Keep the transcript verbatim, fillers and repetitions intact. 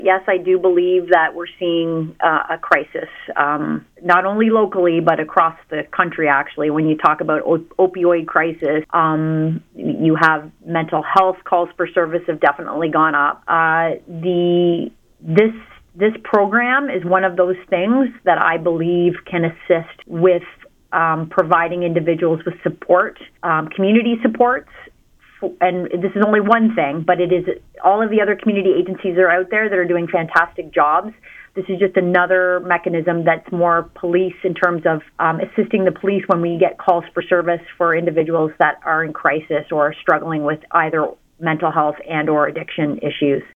Yes, I do believe that we're seeing uh, a crisis, um, not only locally, but across the country, actually. When you talk about op- opioid crisis, um, you have mental health calls for service have definitely gone up. Uh, the this this program is one of those things that I believe can assist with um, providing individuals with support, um, community supports. And this is only one thing, but it is all of the other community agencies that are out there that are doing fantastic jobs. This is just another mechanism that's more police in terms of um, assisting the police when we get calls for service for individuals that are in crisis or struggling with either mental health and or addiction issues.